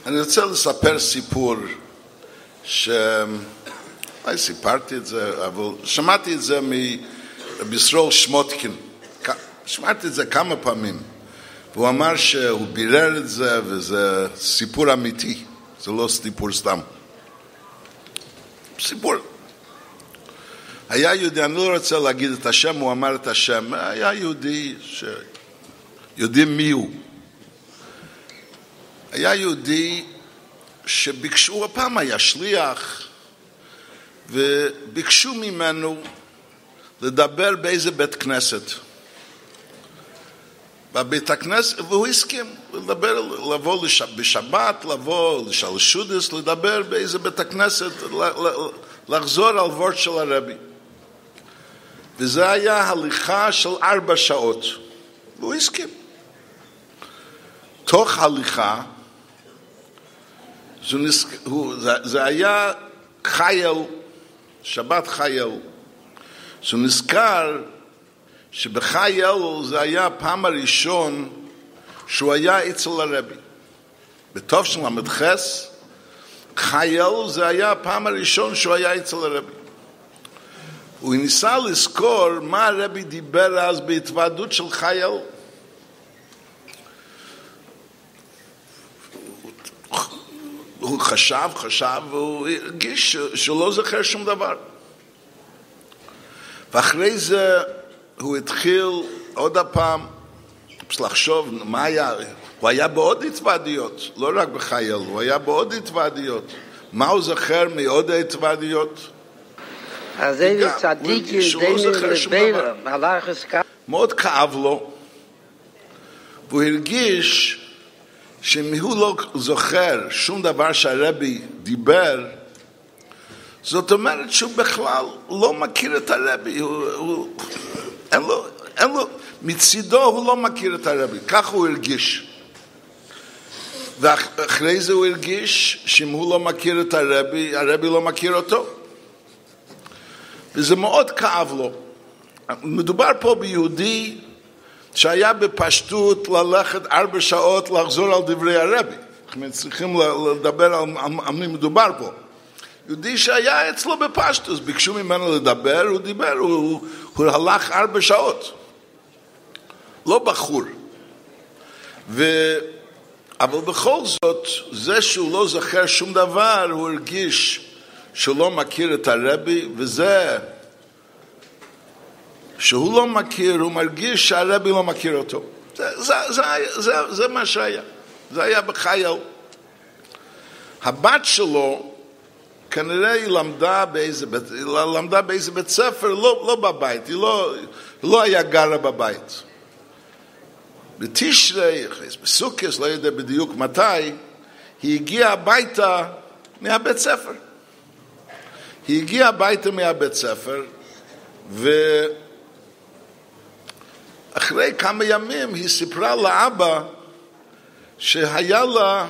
אני רוצה לספר סיפור אולי סיפרתי את זה, אבל שמעתי את זה מבישראל שמוטקין. שמעתי את זה כמה פעמים. והוא אמר שהוא בירר את זה, וזה סיפור אמיתי. זה לא סיפור סתם. סיפור. היה יהודי, אני לא רוצה להגיד את השם, הוא אמר את השם. היה יהודי שיודעים מי הוא. היה יהודי שביקשו, הפעם היה שליח, וביקשו ממנו לדבר באיזה בית כנסת. בבית הכנסת, והוא הסכים לדבר, לבוא בשבת, לבוא לשלשודס, לדבר באיזה בית הכנסת, לחזור על וורט של הרבי. וזה היה הליכה של 4 שעות. והוא הסכים. תוך הליכה, זה היה חייל, שבת חייל. שהוא נזכר שבחייל זה היה הפעם הראשון שהוא היה אצל הרבי. בתוף של המדחס, חייל זה היה הפעם הראשון שהוא היה אצל הרבי. הוא ניסה לזכור מה הרבי דיבר אז בהתוועדות של חייל. הוא חשב, והוא הרגיש שהוא לא זוכר שום דבר. ואחרי זה הוא התחיל עוד הפעם לחשוב מה היה. הוא היה בעוד התוועדויות, לא רק בחייל, הוא היה בעוד התוועדויות. מה הוא זוכר מעוד ההתוועדויות? אז זה צדיק ידענו לבירה, הלך עסקה. מאוד כאב לו, והוא הרגיש שאם הוא לא זוכר שום דבר שהרבי דיבר, זאת אומרת שהוא בכלל לא מכיר את הרבי, אין לו, מצידו הוא לא מכיר את הרבי, כך הוא הרגיש. ואחרי זה הוא הרגיש שאם הוא לא מכיר את הרבי, הרבי לא מכיר אותו. וזה מאוד כאב לו. מדובר פה ביהודי שהיה בפשטות ללכת 4 שעות לחזור על דברי הרבי. אנחנו צריכים לדבר על מי מדובר פה. יהודי שהיה אצלו בפשטות, ביקשו ממנו לדבר, הוא דיבר, הוא הלך 4 שעות. לא בחור. אבל בכל זאת, זה שהוא לא זוכר שום דבר, הוא הרגיש שהוא לא מכיר את הרבי, וזה שהוא לא מכיר, הוא מרגיש שהרבי לא מכיר אותו. זה מה שהיה. זה היה בחייל. הבת שלו, כנראה היא למדה באיזה בית ספר, לא בבית, היא לא היה גרה בבית. בתשרי, בסוכס, לא יודע בדיוק מתי, היא הגיעה הביתה מהבית ספר. היא הגיעה הביתה מהבית ספר, ואחרי כמה ימים היא סיפרה לאבא שהיה לה,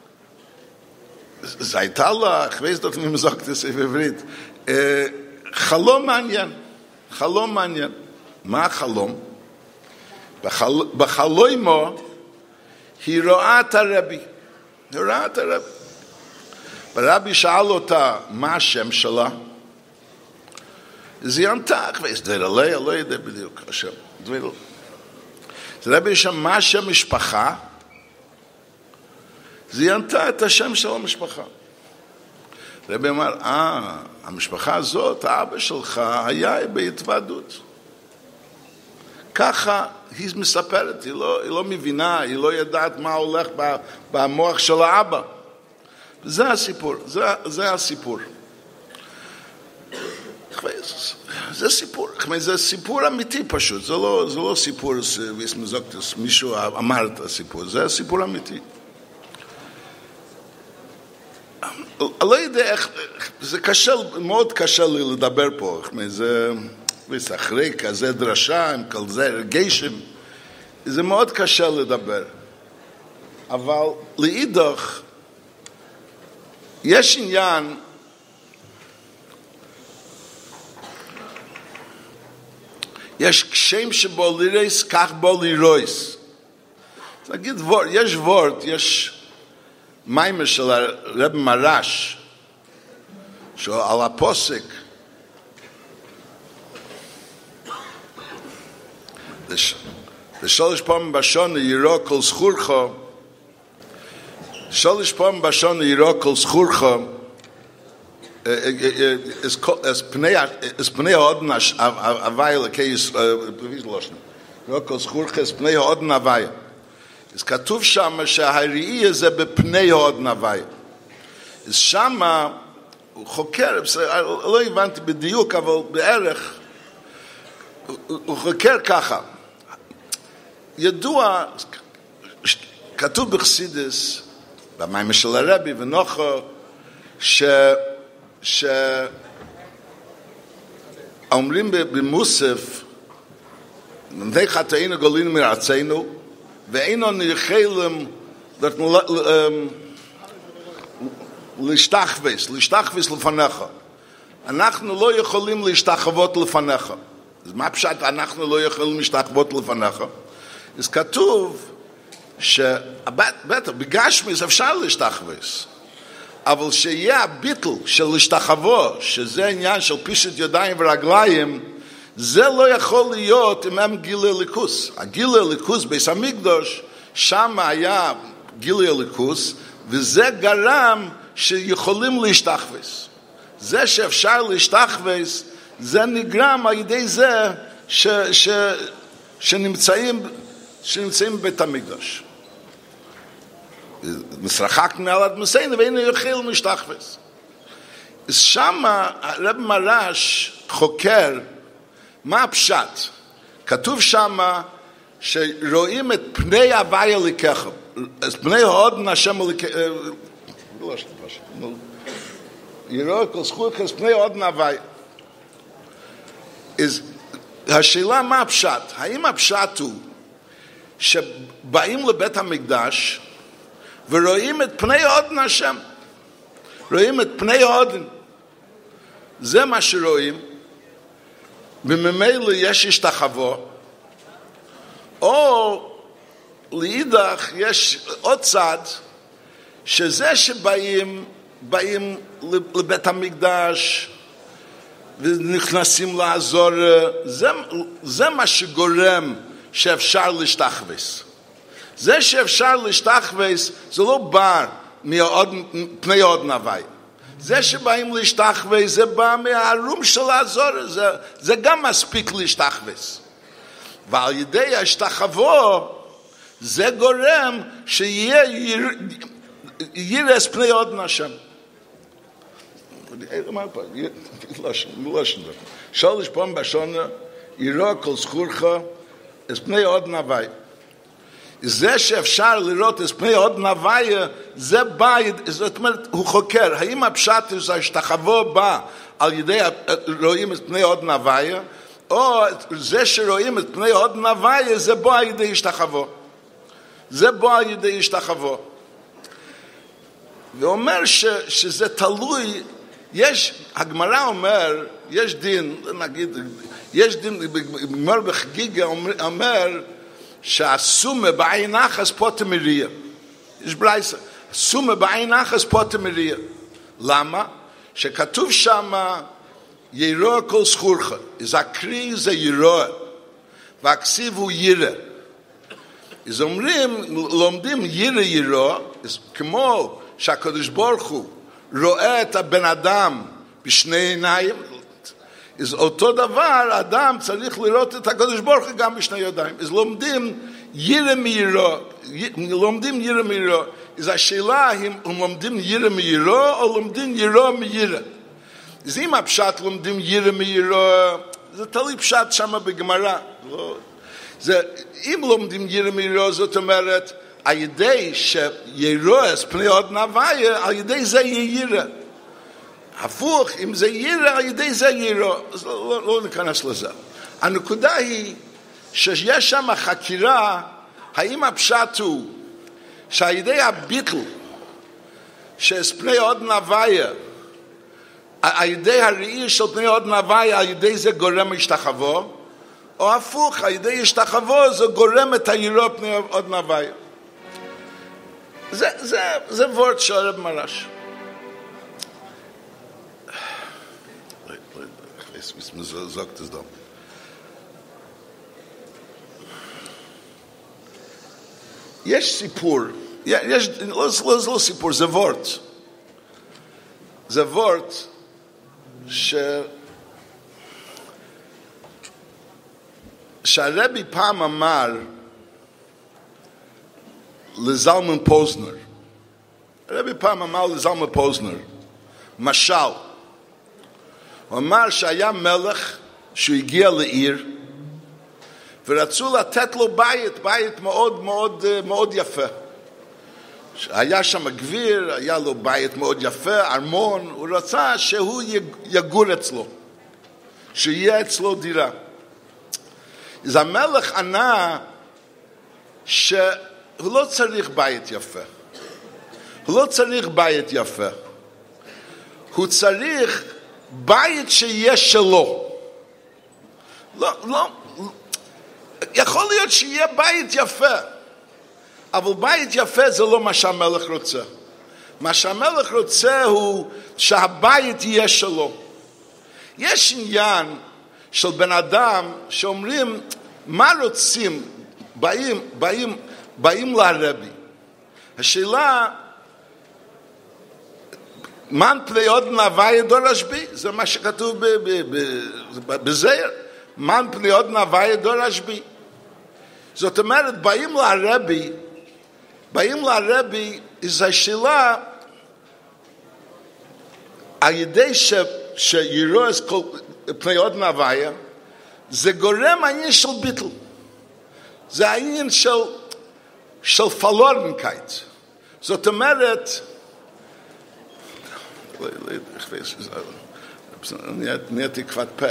זה הייתה לה, אחרי זאת אני מזוג את זה בעברית, חלום מעניין. חלום מעניין. מה החלום? בחלומו היא רואה את הרבי. היא רואה את הרבי. הרבי שאל אותה מה השם שלה. אז היא ענתה, לא יודע בדיוק השם. הרבי שאל מה השם משפחה? אז היא ענתה את השם של המשפחה. הרבי אמר, המשפחה הזאת, האבא שלך היה בהתוועדות. ככה היא מספרת, היא לא מבינה, היא לא יודעת מה הולך במוח של האבא. זה הסיפור, זה הסיפור. זה סיפור, זה סיפור אמיתי פשוט, זה לא סיפור מישהו אמר את הסיפור, זה סיפור אמיתי. אני לא יודע איך, זה קשה, מאוד קשה לי לדבר פה, זה אחרי כזה דרשה, עם כזה רגשים, זה מאוד קשה לדבר. אבל לאידך, יש עניין, יש שם שבו לירס, כך בו לירויס. נגיד וורט, יש וורט, יש מיימר של הרב מרש, שעל הפוסק, ושלוש פעמים בשונה יראה כל זכורכו, שלוש פעמים בשונה יראה כל זכורכו, es pnei ha'odin avaya l'kei לא כל זכורך es pnei ha'odin avaya. אז כתוב שם שהראי הזה בפני ha'odin avaya. אז שם הוא חוקר, לא הבנתי בדיוק, אבל בערך הוא חוקר ככה. ידוע, כתוב בחסידס, במיימר של הרבי ונוחו, שאומרים במוסף, נדי חטאינו גולינו מארצנו, ואינו נרחלם להשתחווס לפניך. אנחנו לא יכולים להשתחוות לפניך. אז מה פשט אנחנו לא יכולים להשתחוות לפניך? אז כתוב שבטח בגשמיס אפשר להשתחווס, אבל שיהיה הביטל של להשתחוו, שזה עניין של פישט ידיים ורגליים, זה לא יכול להיות אם הם גילי הליכוס. הגילי הליכוס בית המקדוש, שם היה גילי הליכוס, וזה גרם שיכולים להשתחווס. זה שאפשר להשתחווס, זה נגרם על ידי זה שנמצאים בבית המקדוש. מסרחק מעל אדמסנו ואינו יוכל משתחווס. אז שם הרב מרש חוקר מה הפשט. כתוב שם שרואים את פני הוויה לקחה, את פני הודן השם לקחה, יראה כל זכות את פני הודן הוויה. אז השאלה מה הפשט? האם הפשט הוא שבאים לבית המקדש ורואים את פני הודן השם, רואים את פני הודן, זה מה שרואים, וממילא יש השתחוו, או לאידך יש עוד צד, שזה שבאים לבית המקדש ונכנסים לעזור, זה מה שגורם שאפשר להשתחווס. זה שאפשר להשתחווס זה לא בא מפני הודן הוויה. זה שבאים להשתחווס זה בא מהרום של העזור, זה גם מספיק להשתחווס. ועל ידי ההשתחוו זה גורם שיהיה ירס פני הודן השם. שלוש פעמים בשונה יראה כל זכורך את פני הודן הוויה. זה שאפשר לראות את פני הודן הוויה, זה בא, זאת אומרת, הוא חוקר, האם הפשט זה השתחוו בא על ידי רואים את פני הודן הוויה, או זה שרואים את פני הודן הוויה, זה בא על ידי השתחוו. זה בא על ידי השתחוו. ואומר שזה תלוי, הגמרא אומר, יש דין, נגיד, יש דין, גמר בחגיגה אומר, שהסומה בעין אחס פוטר מריה. יש ברייסה, הסומה בעין אחס פוטר מריה. למה? שכתוב שם יראה כל זכורך. אז הקריא זה יראה, והכסיב הוא ירא. אז אומרים, לומדים ירא, כמו שהקדוש ברוך הוא רואה את הבן אדם בשני עיניים, אז אותו דבר, אדם צריך לראות את הקדוש ברוך הוא גם בשני ידיים. אז לומדים ירא מירא, לומדים ירא מירא. אז השאלה אם לומדים ירא מירא או לומדים ירא מירא. אז אם הפשט לומדים ירא מירא, זה תלוי פשט שם בגמרא. אם לומדים ירא מירא, זאת אומרת, על ידי שירא את פני הודן הוויה, על ידי זה יהיה ירא. הפוך, אם זה ירא, על ידי זה ירא. אז לא ניכנס לזה. הנקודה היא שיש שם חקירה, האם הפשט הוא שעל ידי הביטל, שפני הודן הוויה, על ידי הראי של פני הודן הוויה, על ידי זה גורם השתחוו, או הפוך, על ידי השתחוו זה גורם את הירא פני הודן הוויה. זה וורט שהרב מרש. sagt es da. יש סיפור, לא סיפור, זה וורט. זה וורט שהרבי פעם אמר לזלמן פוזנר. הרבי פעם אמר לזלמן פוזנר, משל, הוא אמר שהיה מלך שהוא הגיע לעיר ורצו לתת לו בית מאוד מאוד מאוד יפה. היה שם גביר, היה לו בית מאוד יפה, ארמון, הוא רצה שהוא יגור אצלו, שיהיה אצלו דירה. אז המלך ענה שהוא לא צריך בית יפה. הוא לא צריך בית יפה. הוא צריך בית שיש שלו. לא, יכול להיות שיהיה בית יפה, אבל בית יפה זה לא מה שהמלך רוצה. מה שהמלך רוצה הוא שהבית יהיה שלו. יש עניין של בן אדם שאומרים, מה רוצים? באים לרבי. השאלה, מן פני אודן הוויה דורש בי? זה מה שכתוב בזהר. מן פני אודן הוויה דורש בי. זאת אומרת, באים לרבי, זה השאלה, על ידי שיראו את פני אודן הוויה, זה גורם העניין של ביטל. זה העניין של פלורנקייט. זאת אומרת, נהייתי כבד פה.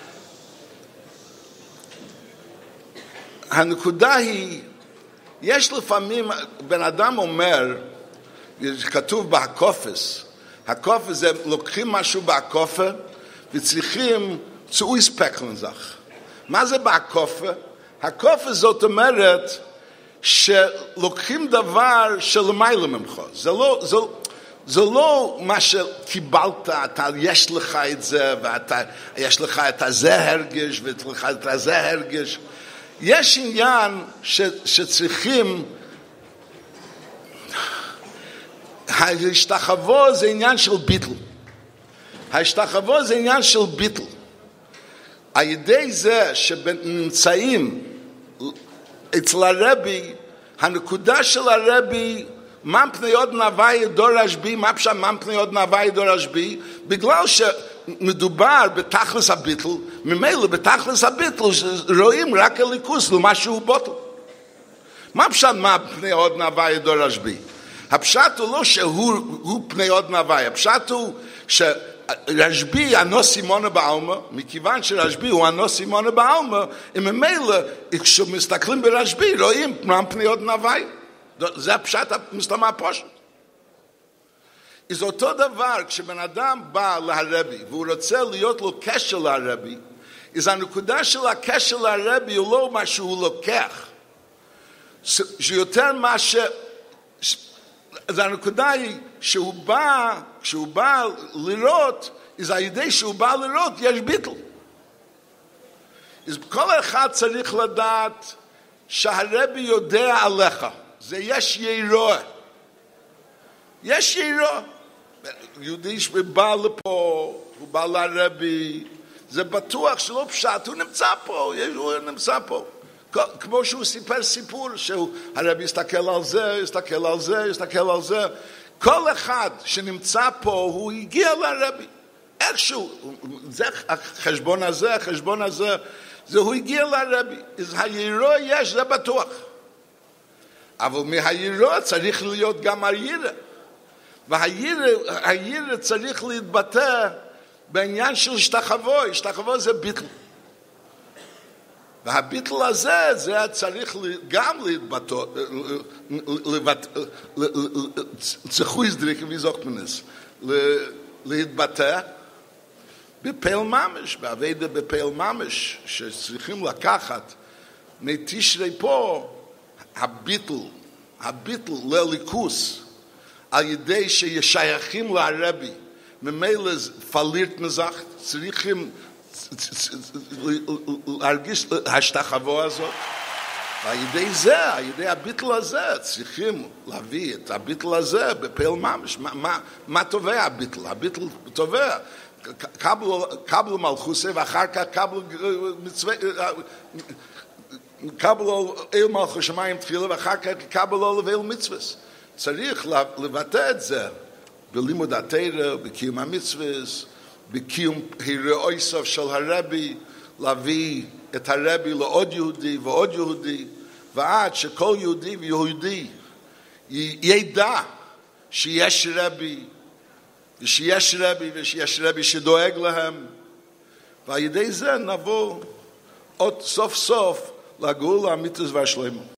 הנקודה היא, יש לפעמים, בן אדם אומר, כתוב בהקופס, הקופס זה לוקחים משהו בהקופה, וצריכים צאו ספקלן זך. מה זה בהקופה? הקופס זאת אומרת, שלוקחים דבר שלמעלה ממך. זה לא מה שקיבלת, יש לך את זה, ויש לך את הזה הרגש, ויש לך את הזה הרגש. יש עניין שצריכים, ההשתחוו זה עניין של ביטל. ההשתחוו זה עניין של ביטל. על ידי זה שנמצאים אצל הרבי, הנקודה של הרבי, מן פני אודן הוויה דורש בי, מה פשוט מן פני אודן הוויה דורש בי? בגלל שמדובר בתכלס הביטל, ממילא בתכלס הביטל רואים רק הליכוס למה שהוא בוטל. מה פשוט מן פני אודן הוויה דורש בי? הפשט הוא לא שהוא פני אודן הוויה, הפשט הוא שרשבי ענו סימונה בעלמה, מכיוון שרשבי הוא ענו סימונה בעלמה, ממילא כשמסתכלים ברשבי רואים מן פני אודן הוויה. זה הפשט המסתמה פשוט. אז אותו דבר, כשבן אדם בא להרבי, והוא רוצה להיות לו קשר להרבי, אז הנקודה של הקשר להרבי הוא לא מה שהוא לוקח. שיותר מה אז הנקודה היא, כשהוא בא לראות, אז על ידי שהוא בא לראות, יש ביטל. אז כל אחד צריך לדעת שהרבי יודע עליך. זה יש ירוע. יש ירוע. יהודי שבא לפה, הוא בא לרבי, זה בטוח שלא פשט, הוא נמצא פה, הוא נמצא פה. כמו שהוא סיפר סיפור, שהרבי יסתכל על זה, יסתכל על זה, יסתכל על זה. כל אחד שנמצא פה, הוא הגיע לרבי. איכשהו, זה החשבון הזה, החשבון הזה, זה הוא הגיע לרבי. אז הירוע יש, זה בטוח. אבל מהירוע צריך להיות גם הירא. והירא צריך להתבטא בעניין של השתחוו. השתחוו זה ביטל. והביטל הזה, זה צריך גם להתבטא, צחוי סדריק ויזוק מנס, להתבטא בפעל ממש, בעבודה בפעל ממש, שצריכים לקחת מתשרי פה, הביטל הביטל לליכוס, על ידי שישייכים לרבי, ממילא פלירט מזך, צריכים להרגיש השתחוו הזאת, ועל ידי זה, על ידי הביטל הזה, צריכים להביא את הביטל הזה בפעל ממש. מה תובע הביטל? הביטל תובע קבל מלכוסי, ואחר כך קבל אל מלכו שמיים תחילה, ואחר כך קבל לבעל מצווס. צריך לבטא את זה בלימוד התורה, בקיום המצווס, בקיום הרואי סוף של הרבי, להביא את הרבי לעוד יהודי ועוד יהודי, ועד שכל יהודי ויהודי ידע שיש רבי, ושיש רבי שדואג להם, ועל ידי זה נבוא עוד סוף סוף לגאולה האמיתית והשלמה.